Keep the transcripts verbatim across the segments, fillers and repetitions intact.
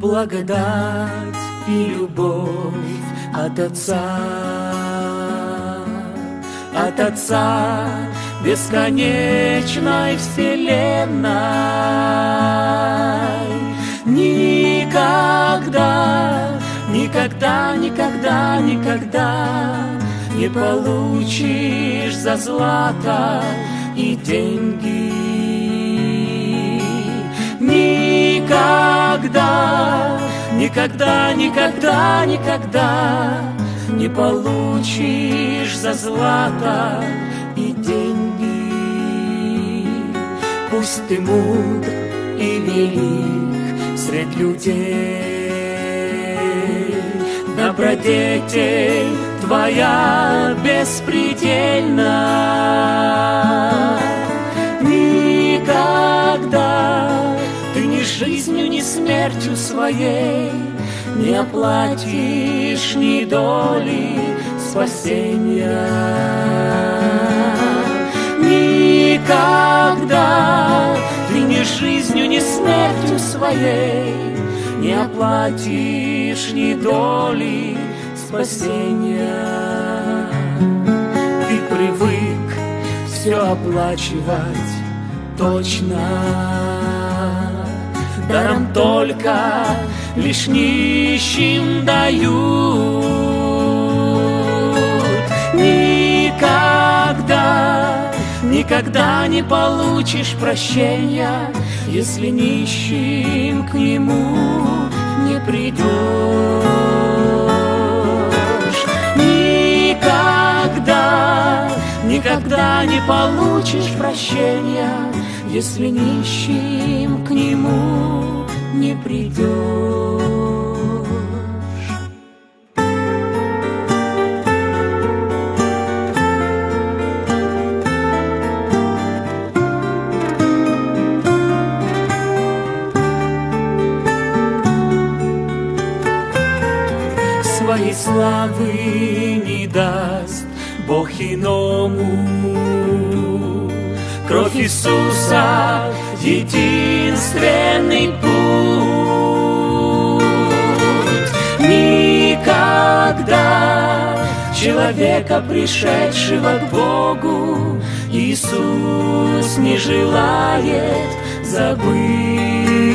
благодать и любовь от Отца, от Отца бесконечной вселенной. Никогда, никогда, никогда, никогда не получишь за злато и деньги. Никогда, никогда, никогда, никогда не получишь за злато и деньги. Пусть ты мудр и велик средь людей, добродетель твоя беспредельна. Никогда ты ни жизнью, ни смертью своей не оплатишь ни доли спасения. Никогда ты ни жизнью, ни смертью своей не оплатишь ни доли спасения. Ты привык все оплачивать точно, даром только лишь нищим дают. Никогда, никогда не получишь прощения, если нищим к нему не придешь. Никогда, никогда не получишь прощения, если нищим к нему не придешь. Своей славы не даст Бог иному. Кровь Иисуса — единственный путь. Никогда человека, пришедшего к Богу, Иисус не желает забыть.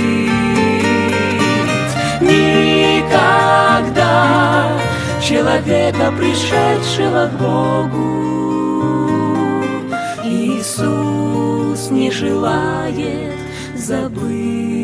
Никогда человека, пришедшего к Богу, Иисус не желает забыть.